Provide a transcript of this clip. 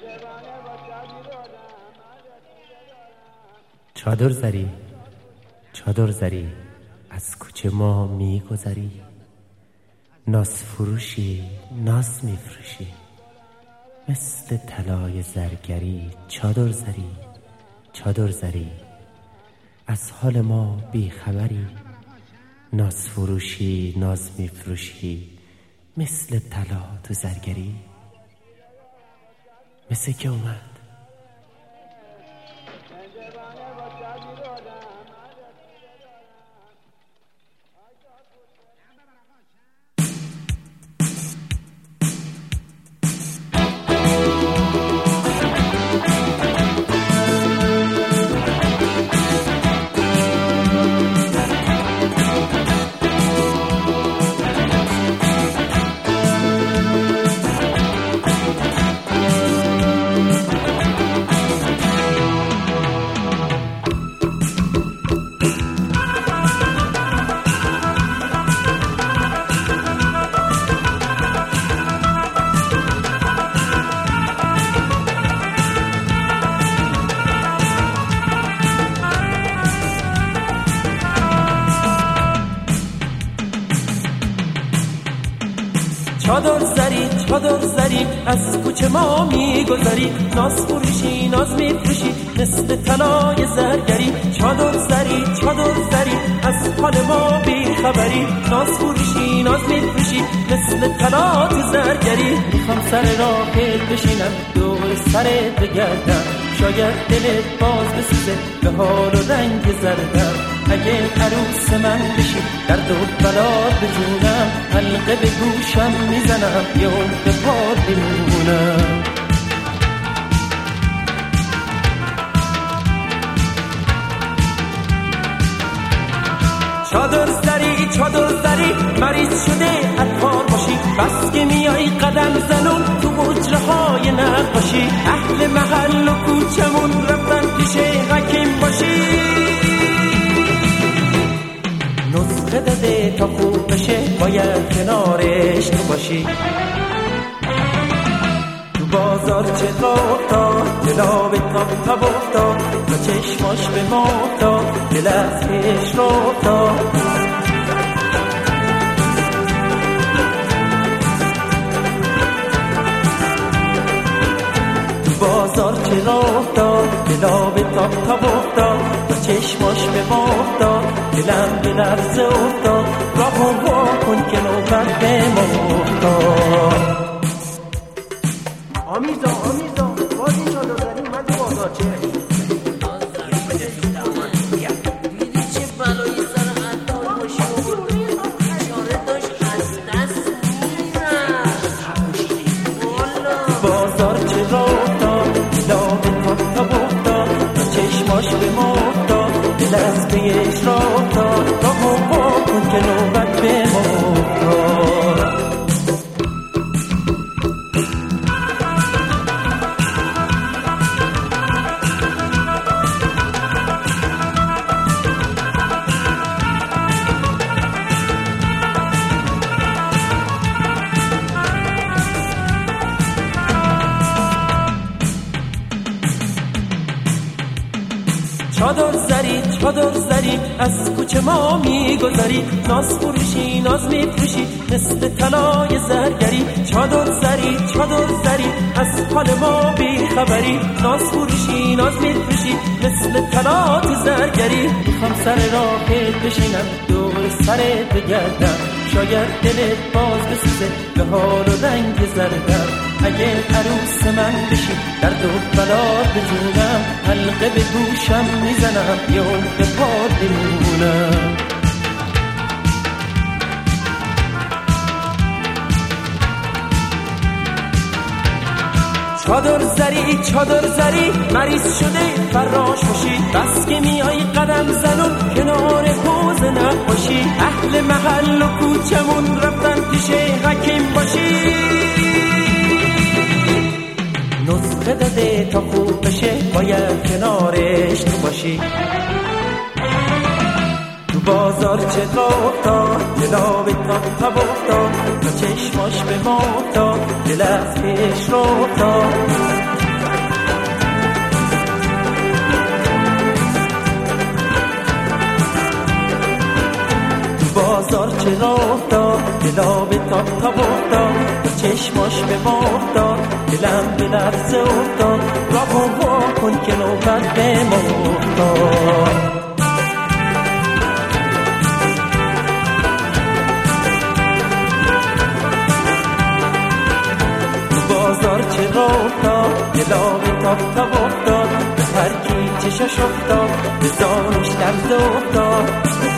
چادر زری چادر زری از کوچه ما میگذری، ناز فروشی ناز میفروشی مثل طلای زرگری. چادر زری چادر زری از حال ما بیخبری، ناز فروشی ناز میفروشی مثل طلا تو زرگری. مثل که اومد چادر زری چادر زری از کوچه ما میگذری، ناز فروشی ناز میفروشی مثل طلای زرگری. چادر زری چادر زری از حال ما بیخبری، ناز فروشی ناز میفروشی مثل طلا تو زرگری. میخوام سر راهت بشینم دور سرت بگردم، شاید دلت باز بسوزه به حال و رنگ زردم. اگه عروس من بشی درد و بلات بجونم، حلقه به گوشم میزنم یه به پار بمونم. چادر زری مریض شده عطار باشی، بس که میای قدم زنون تو حجره های نقاشی. اهل محل و کوچمون رفتن پیش حکیم باشی، نسخه داده تا خوب بشه باید کنارش تو باشی. تو بازار چه افتاد جلاب تاب افتاد، تا چشماش به ما افتاد دل از پیش رو افتاد. تو بازار چه افتاد جلاب تاب افتاد، تا چشماش به ما افتاد دلم به لرزه افتاد. راهو وا کن که نوبت به ما افتاد. آمیزا باز این چادر زنی اومد تو بازار چه؟ دیدی چه بلایی سر عطار باشی آورده، بیچاره داشت از دست میرفت. بازار چه راه افتاد لابه تا افتاد، تا چشماش به ما افتاد دل از پیش را افتاد. راهو وا کن که نوبت به ما افتاد. چادر زری از کوچه ما میگذری، ناز فروشی ناز میفروشی مثل طلای زرگری. چادر زری از حال ما بیخبری، ناز فروشی ناز میفروشی مثل طلا تو زرگری. میخوام سر راهت بشینم دور سرت بگردم، شاید دلت باز بسوزه به حال و رنگ زردم. اگه عروس من بشی درد و بلات بجونم، حلقه به گوشم میزنم یه به پار بمونم. چادر زری مریض شده فراش باشی، بس که میای قدم زنون کنار حوض نقاشی. اهل محل و کوچمون رفتن پیش حکیم باشی، نسخه داده تا خوب بشه باید کنارش تو باشی. تو بازار چه افتاد جلاب تاب افتاد، تا چشماش به ما افتاد دل از پیش رو افتاد. بازار چرا افتاد دلا به تاب تاب افتاد چشماش به ما افتاد دلم به لرزه افتاد وا کن که نوبت به ما افتاد بازار چرا افتاد دلا به تاب تاب افتاد هر کی چشش افتاد به زانش لرزه افتاد